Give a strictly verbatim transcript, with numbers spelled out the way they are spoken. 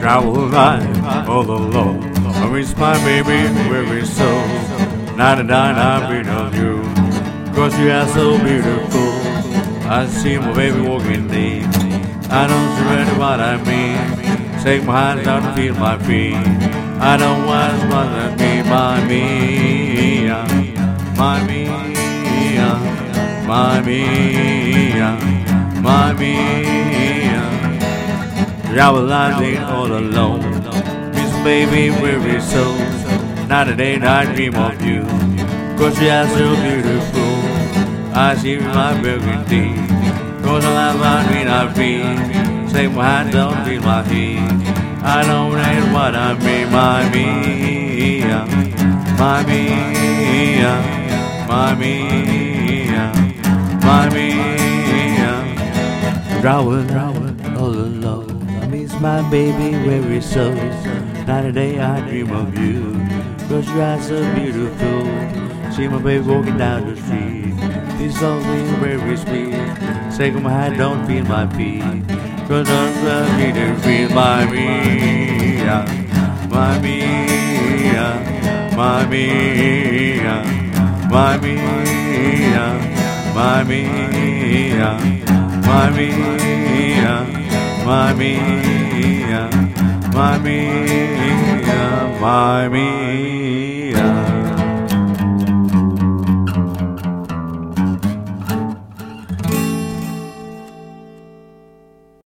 travel life all alone. I miss my baby very so. Night and night I beat on you, cause you are so beautiful. I see my baby walking in. I don't surrender what I mean. Take my hands out and feel my feet. I don't want to bother me, my Mia, my Mia, my Mia, my Mia. Traveling all alone, miss baby very so. Night and day I dream of you, cause you are so beautiful. I see my burgundy, cause I love my green I feel. Take my hand, don't feel my feet. I don't know what I mean, my Mia, my Mia, my Mia, my Mia. Travel, travel all alone. I miss my baby very so. Night and day I dream of you, cause you are so beautiful. See my baby walking down the street. This song is very sweet. Take my hand, don't feel my feet, cause I'm love me to feel my Mia, my Mia, my Mia, my Mia, my Mia, my Mia, my Mia, my Mia, my Mia.